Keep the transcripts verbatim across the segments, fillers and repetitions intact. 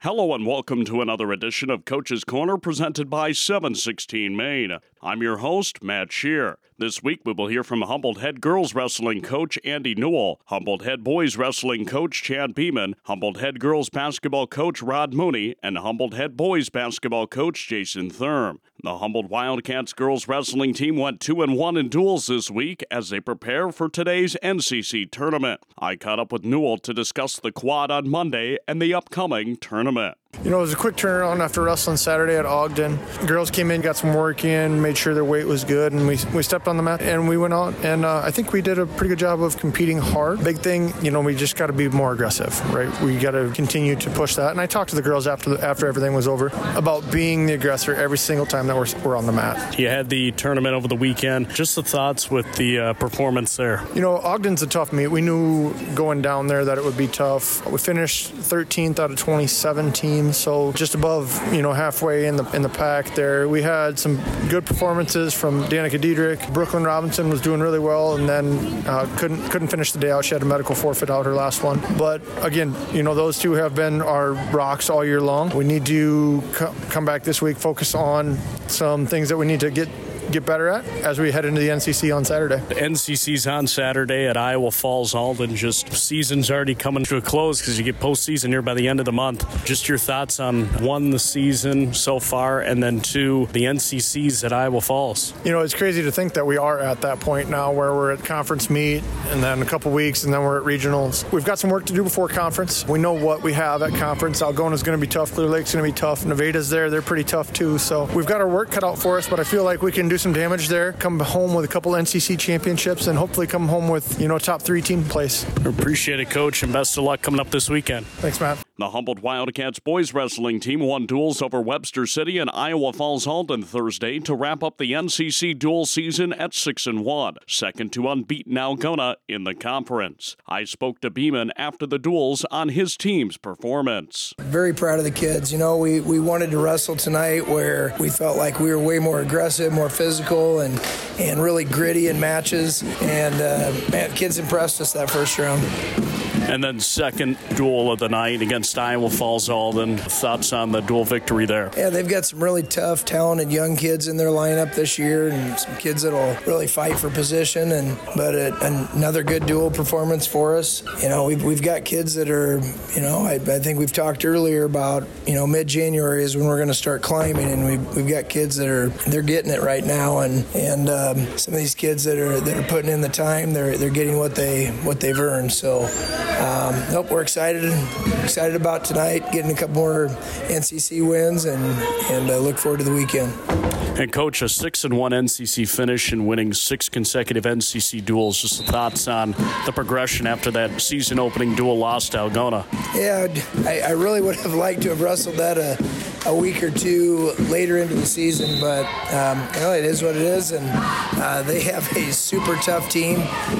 Hello and welcome to another edition of Coach's Corner presented by seven sixteen Maine. I'm your host, Matt Shear. This week we will hear from Humboldt head girls wrestling coach Andy Newell, Humboldt head boys wrestling coach Chad Beeman, Humboldt head girls basketball coach Rod Mooney, and Humboldt head boys basketball coach Jason Thurm. The Humboldt Wildcats girls wrestling team went two and one in duels this week as they prepare for today's N C C tournament. I caught up with Newell to discuss the quad on Monday and the upcoming tournament. You know, it was a quick turnaround after wrestling Saturday at Ogden. Girls came in, got some work in, made sure their weight was good, and we we stepped on the mat and we went out. And uh, I think we did a pretty good job of competing hard. Big thing, you know, we just got to be more aggressive, right? We got to continue to push that. And I talked to the girls after the, after everything was over about being the aggressor every single time that we're, we're on the mat. You had the tournament over the weekend. Just the thoughts with the uh, performance there. You know, Ogden's a tough meet. We knew going down there that it would be tough. We finished thirteenth out of twenty-seven teams, so just above, you know, halfway in the in the pack there. We had some good performances from Danica Diedrich. Brooklyn Robinson was doing really well, and then uh, couldn't couldn't finish the day out. She had a medical forfeit out her last one. But again, you know, those two have been our rocks all year long. We need to co- come back this week, focus on some things that we need to get get better at as we head into the N C C on Saturday. The N C C's on Saturday at Iowa Falls Alden. Just season's already coming to a close because you get postseason here by the end of the month. Just your thoughts on one, the season so far, and then two, the N C C's at Iowa Falls. You know, it's crazy to think that we are at that point now where we're at conference meet and then a couple weeks and then we're at regionals. We've got some work to do before conference. We know what we have at conference. Algona's going to be tough. Clear Lake's going to be tough. Nevada's there. They're pretty tough too. So we've got our work cut out for us, but I feel like we can do some damage there, come home with a couple N C C championships, and hopefully come home with, you know, top three team place. Appreciate it, Coach, and best of luck coming up this weekend. Thanks, Matt. The Humboldt Wildcats boys wrestling team won duels over Webster City and Iowa Falls Alden Thursday to wrap up the N C C dual season at six and one, second to unbeaten Algona in the conference. I spoke to Beeman after the duels on his team's performance. Very proud of the kids. You know, we, we wanted to wrestle tonight where we felt like we were way more aggressive, more physical, and, and really gritty in matches. And, uh, man, kids impressed us that first round. And then second duel of the night against Iowa Falls Alden. Thoughts on the dual victory there? Yeah, they've got some really tough, talented young kids in their lineup this year, and some kids that'll really fight for position. And but it, another good dual performance for us. You know, we've we've got kids that are, you know, I, I think we've talked earlier about, you know, mid-January is when we're going to start climbing, and we've we've got kids that are they're getting it right now, and and um, some of these kids that are that are putting in the time, they're they're getting what they what they've earned. So. Um, nope, we're excited, excited about tonight, getting a couple more N C C wins, and and uh, look forward to the weekend. And Coach, a six and one N C C finish and winning six consecutive N C C duels. Just thoughts on the progression after that season opening duel loss to Algona. Yeah, I, I really would have liked to have wrestled that a, a week or two later into the season, but um, you know, it is what it is, and uh, they have a super tough team.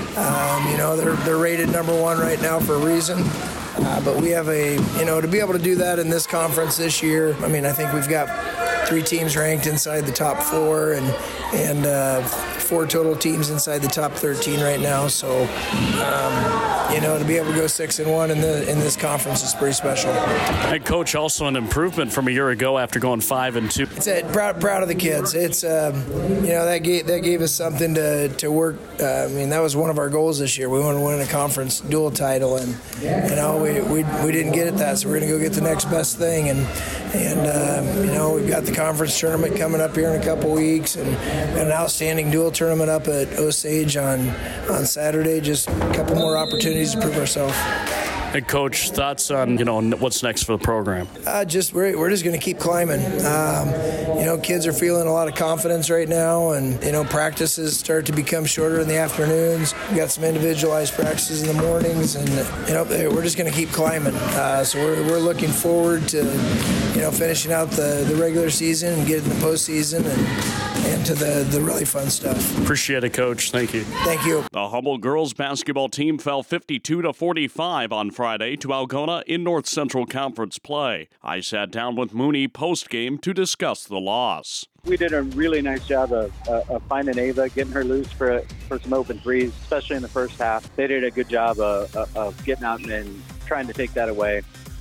Um, you know, they're they're rated number one right now for a reason. Uh, but we have a, you know, to be able to do that in this conference this year, I mean, I think we've got three teams ranked inside the top four, and and uh, four total teams inside the top thirteen right now. So, um, you know, to be able to go six and one in the in this conference is pretty special. And Coach, also an improvement from a year ago after going five and two. It's a, proud proud of the kids. It's um, you know, that gave that gave us something to to work. Uh, I mean, that was one of our goals this year. We want to win a conference dual title, and you know, we we we didn't get it that, so we're going to go get the next best thing. And and uh, you know, we've got the conference tournament coming up here in a couple weeks, and an outstanding dual tournament up at Osage on on Saturday. Just a couple more opportunities to prove ourselves. And Coach, thoughts on, you know, what's next for the program? Uh, just we're we're just going to keep climbing. Um, you know, kids are feeling a lot of confidence right now, and you know, practices start to become shorter in the afternoons. We got some individualized practices in the mornings, and you know, we're just going to keep climbing. Uh, so we're we're looking forward to, you know, finishing out the, the regular season and getting the postseason and and to the the really fun stuff. Appreciate it, Coach. Thank you. Thank you. The Humboldt girls basketball team fell fifty-two to forty-five on Friday to Algona in North Central Conference play. I sat down with Mooney post-game to discuss the loss. We did a really nice job of, uh, of finding Ava, getting her loose for for some open threes, especially in the first half. They did a good job of, of getting out and trying to take that away.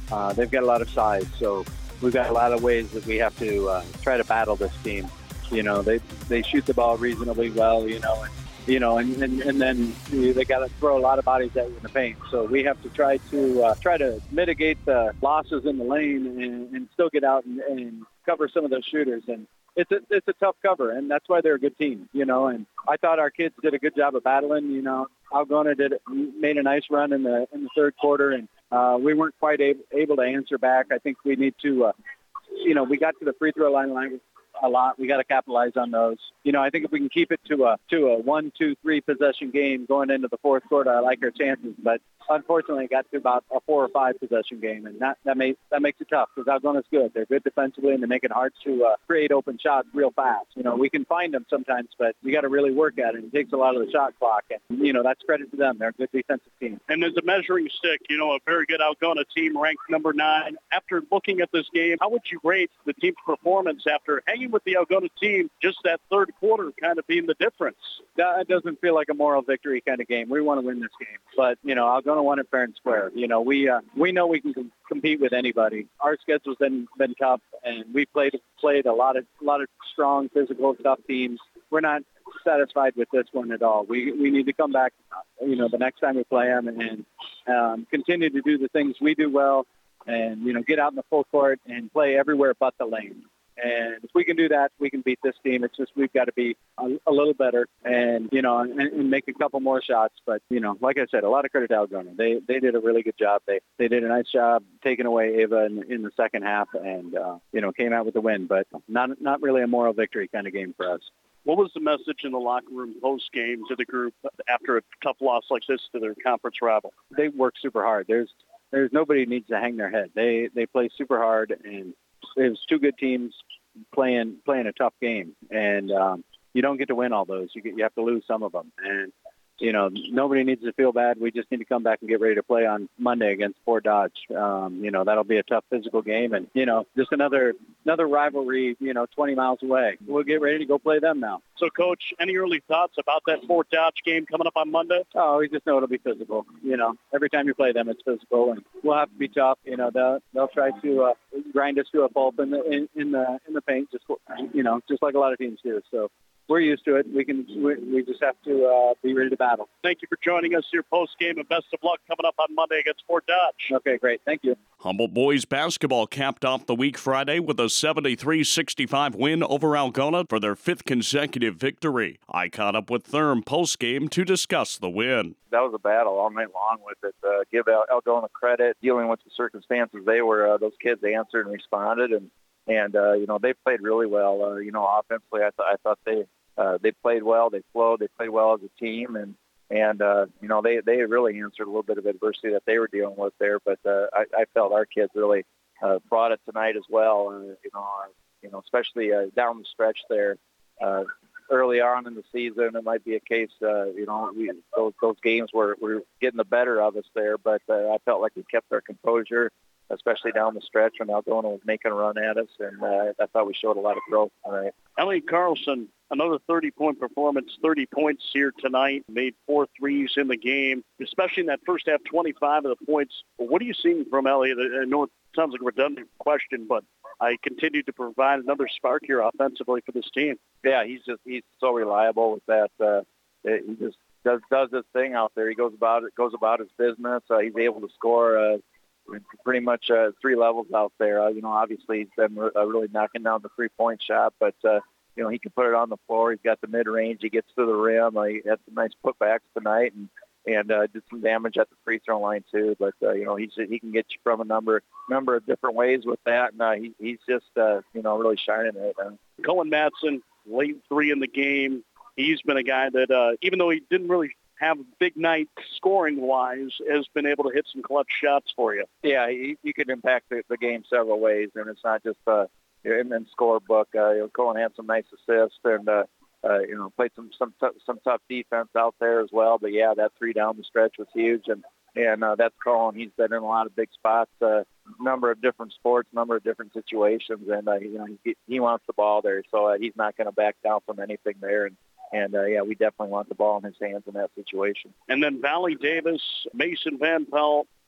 Uh, they've got a lot of size, so we've got a lot of ways that we have to uh, try to battle this team. You know, they they shoot the ball reasonably well, you know, and, you know, and, and, and then they got to throw a lot of bodies at you in the paint. So we have to try to uh, try to mitigate the losses in the lane and, and still get out and, and cover some of those shooters. And it's a, it's a tough cover, and that's why they're a good team, you know. And I thought our kids did a good job of battling. You know, Algona did made a nice run in the in the third quarter, and uh, we weren't quite able, able to answer back. I think we need to, uh, you know, we got to the free throw line line a lot. We got to capitalize on those. You know, I think if we can keep it to a to a one, two, three possession game going into the fourth quarter, I like our chances. But unfortunately, it got to about a four or five possession game, and that that makes that makes it tough because Algona's good. They're good defensively, and they make it hard to uh, create open shots real fast. You know, we can find them sometimes, but you got to really work at it. It takes a lot of the shot clock, and you know that's credit to them. They're a good defensive team. And as a measuring stick, you know, a very good Algona team ranked number nine. After looking at this game, how would you rate the team's performance after hanging with the Algona team? Just that third quarter kind of being the difference. That doesn't feel like a moral victory kind of game. We want to win this game, but you know, Algona won it fair and square. You know, we uh, we know we can com- compete with anybody. Our schedule's been been tough, and we played played a lot of a lot of strong, physical, tough teams. We're not satisfied with this one at all. We we need to come back, you know, the next time we play them and um, continue to do the things we do well, and you know, get out in the full court and play everywhere but the lane. And if we can do that, we can beat this team. It's just we've got to be a, a little better and, you know, and, and make a couple more shots. But, you know, like I said, a lot of credit to Algona. They they did a really good job. They they did a nice job taking away Ava in, in the second half and, uh, you know, came out with the win. But not not really a moral victory kind of game for us. What was the message in the locker room post-game to the group after a tough loss like this to their conference rival? They work super hard. There's there's nobody who needs to hang their head. They they play super hard, and it was two good teams playing playing a tough game, and um, you don't get to win all those. You get, you have to lose some of them, and you know nobody needs to feel bad. We just need to come back and get ready to play on Monday against Fort Dodge. Um, you know that'll be a tough physical game, and you know just another another rivalry. You know, twenty miles away. We'll get ready to go play them now. So, Coach, any early thoughts about that Fort Dodge game coming up on Monday? Oh, we just know it'll be physical. You know, every time you play them, it's physical, and we'll have to be tough. You know, they'll they'll try to uh, grind us to a pulp in the in, in the in the paint, just you know, just like a lot of teams do. So we're used to it. We can we, we just have to uh, be ready to battle. Thank you for joining us here post game, and best of luck coming up on Monday against Fort Dodge. Okay, great. Thank you. Humboldt boys basketball capped off the week Friday with a seventy-three sixty-five win over Algona for their fifth consecutive victory. I caught up with Thurm post-game to discuss the win. That was a battle all night long with it. Uh, give Al- Algona credit, dealing with the circumstances they were. Uh, those kids answered and responded, and and uh, you know they played really well. Uh, you know, offensively, I, th- I thought they uh, they played well. They flowed. They played well as a team, and. And, uh, you know, they, they really answered a little bit of adversity that they were dealing with there. But uh, I, I felt our kids really uh, brought it tonight as well, uh, you know, uh, you know, especially uh, down the stretch there. Uh, early on in the season, it might be a case, uh, you know, we, those, those games were, were getting the better of us there. But uh, I felt like we kept our composure, especially down the stretch when Algona was making a run at us. And uh, I thought we showed a lot of growth tonight. Elliot Carlson, another thirty-point performance, thirty points here tonight, made four threes in the game, especially in that first half, twenty-five of the points. What are you seeing from Elliot? I know it sounds like a redundant question, but I continue to provide another spark here offensively for this team. Yeah, he's just he's so reliable with that. Uh, he just does does this thing out there. He goes about it, goes about his business. Uh, he's able to score uh, pretty much uh, three levels out there. Uh, you know, obviously he's been re- uh, really knocking down the three-point shot, but uh, you know, he can put it on the floor. He's got the mid-range. He gets to the rim. Uh, he had some nice putbacks tonight, and and uh, did some damage at the free throw line too. But uh, you know, he's he can get you from a number number of different ways with that, and uh, he, he's just uh, you know really shining right now. Cohen Matson, late three in the game. He's been a guy that uh, even though he didn't really have a big night scoring-wise, has been able to hit some clutch shots for you. Yeah, he, he could impact the, the game several ways, and it's not just uh, in the scorebook. Uh, you know, Cohen had some nice assists, and uh, uh, you know played some some t- some tough defense out there as well. But yeah, that three down the stretch was huge, and and uh, that's Cohen. He's been in a lot of big spots, uh, number of different sports, number of different situations, and uh, you know he, he wants the ball there, so uh, he's not going to back down from anything there. And And, uh, yeah, we definitely want the ball in his hands in that situation. And then Valley Davis, Mason Van Pelt,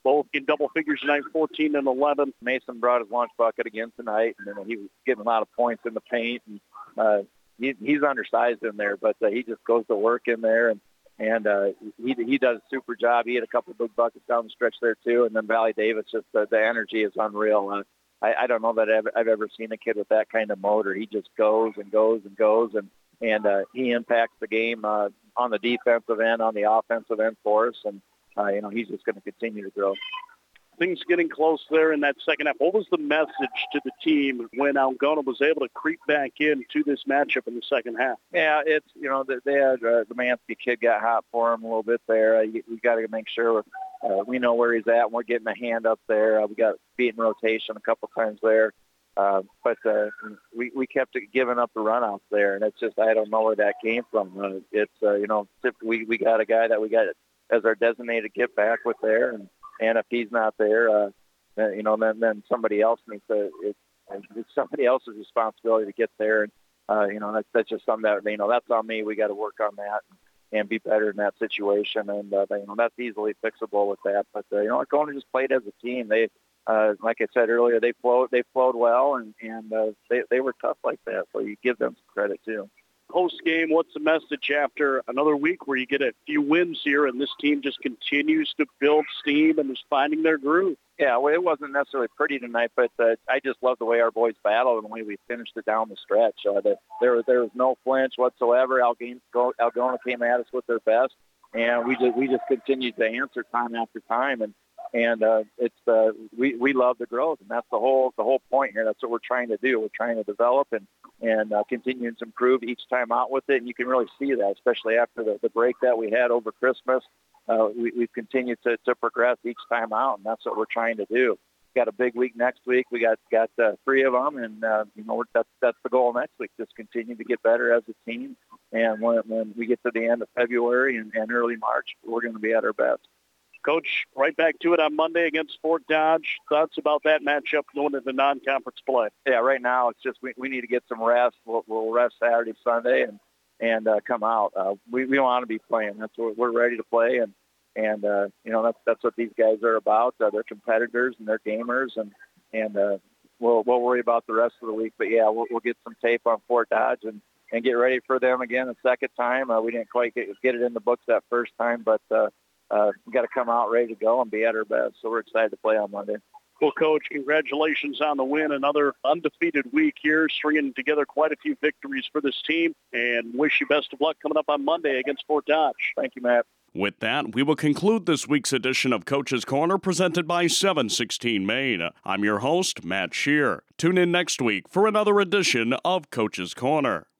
both in double figures tonight, fourteen and eleven. Mason brought his lunch bucket again tonight, and then he was getting a lot of points in the paint. And uh, he, he's undersized in there, but uh, he just goes to work in there, and and uh, he he does a super job. He had a couple of big buckets down the stretch there too, and then Valley Davis, just uh, the energy is unreal. Uh, I, I don't know that I've, I've ever seen a kid with that kind of motor. He just goes and goes and goes, and and uh, he impacts the game uh, on the defensive end, on the offensive end for us, and uh, you know he's just going to continue to grow. Things getting close there in that second half. What was the message to the team when Algona was able to creep back into this matchup in the second half? Yeah, it's, you know, they had uh, the Mansky kid got hot for him a little bit there. Uh, we got to make sure uh, we know where he's at, and we're getting a hand up there. Uh, we got beat in rotation a couple times there. Uh, but uh, we, we kept giving up the runouts there, and it's just, I don't know where that came from. Uh, it's, uh, you know, we, we got a guy that we got as our designated get back with there, and And if he's not there, uh, you know, then then somebody else needs to. It, it's somebody else's responsibility to get there, and uh, you know that's that's just something that you know that's on me. We got to work on that and, and be better in that situation, and uh, you know that's easily fixable with that. But uh, you know, Algona just played as a team. They, uh, like I said earlier, they flowed they flowed well, and and uh, they they were tough like that. So you give them some credit too. Post game, what's the message after another week where you get a few wins here and this team just continues to build steam and is finding their groove? Yeah, well, it wasn't necessarily pretty tonight, but uh, I just love the way our boys battled and the way we finished it down the stretch. Uh, the, there, there was no flinch whatsoever. Algona, Algona came at us with their best, and we just we just continued to answer time after time. And and uh, it's uh, we we love the growth, and that's the whole the whole point here. That's what we're trying to do. We're trying to develop and and uh, continue to improve each time out with it. And you can really see that, especially after the, the break that we had over Christmas. Uh, we, we've continued to, to progress each time out, and that's what we're trying to do. Got a big week next week. We got got uh, three of them, and uh, you know that's that's the goal next week. Just continue to get better as a team, and when when we get to the end of February and, and early March, we're going to be at our best. Coach, right back to it on Monday against Fort Dodge. Thoughts about that matchup going into non-conference play? Yeah, right now it's just we, we need to get some rest. We'll, we'll rest Saturday, Sunday, and and uh, come out. Uh, we we want to be playing. That's what we're ready to play, and and uh, you know that's that's what these guys are about. Uh, they're competitors and they're gamers, and and uh, we'll we'll worry about the rest of the week. But yeah, we'll we'll get some tape on Fort Dodge and, and get ready for them again a second time. Uh, we didn't quite get get it in the books that first time, but. Uh, Uh, we got to come out ready to go and be at our best. So we're excited to play on Monday. Well, Coach, congratulations on the win. Another undefeated week here, stringing together quite a few victories for this team, and wish you best of luck coming up on Monday against Fort Dodge. Thank you, Matt. With that, we will conclude this week's edition of Coach's Corner presented by seven sixteen Maine. I'm your host, Matt Shear. Tune in next week for another edition of Coach's Corner.